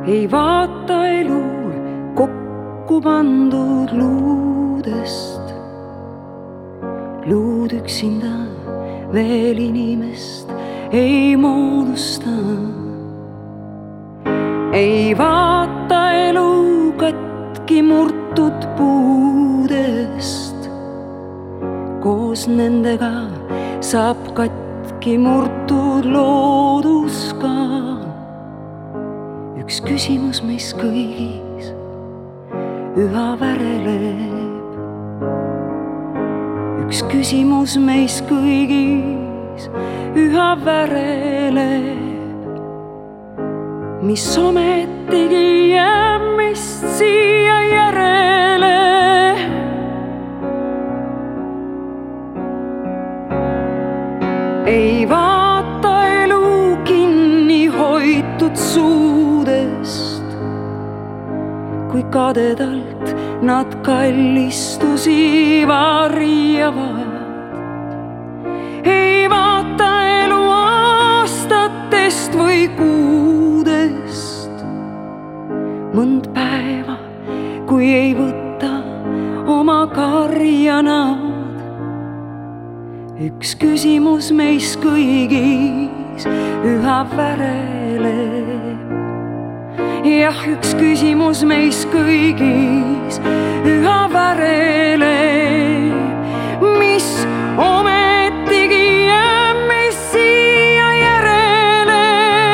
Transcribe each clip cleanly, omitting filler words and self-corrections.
ei vaata elu kokku pandud luudest. Luud üksinda veel inimest ei moodusta. Ei vaata elu katki murtud puudest. Koos nendega saab katki murtud loodus ka. Üks küsimus meis kõigis üha väreleb. Üks küsimus meis kõigis üha väreleb. Mis ometigi jääb meist siia järele. Ei vaata elu kinni hoitud suudest, kui kadedalt nad kallistusi varjavad. Ei vaata elu aastatest või kuudest, mõnd päeva, kui ei võta oma karja nad. Üks küsimus meis kõigis üha väreleb. Jah, üks küsimus meis kõigis üha väreleb. Mis ometigi jääb meis siia järele.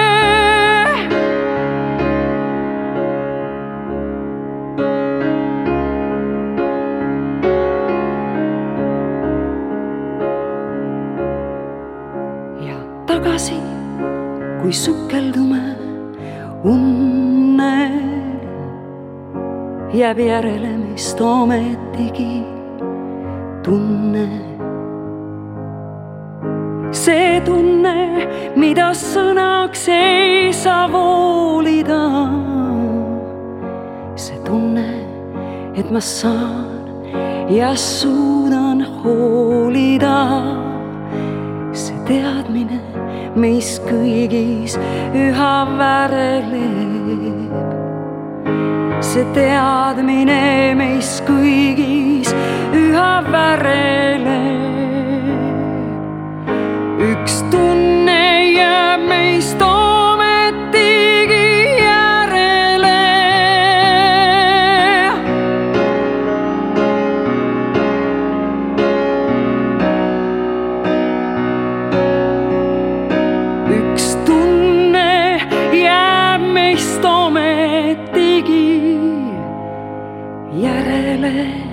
Ja tagasi, kui sukeldume unne, jääb järele meist ometigi tunne. See tunne, mida sõnaks ei saa voolida. See tunne, et ma saan ja suudan hoolida. See teadmine meis kõigis üha väreleb. See teadmine meis kõigis üha väreleb. Üks tunne jääb meist ometigi järele. Üks tunne jääb meist ometigi järele.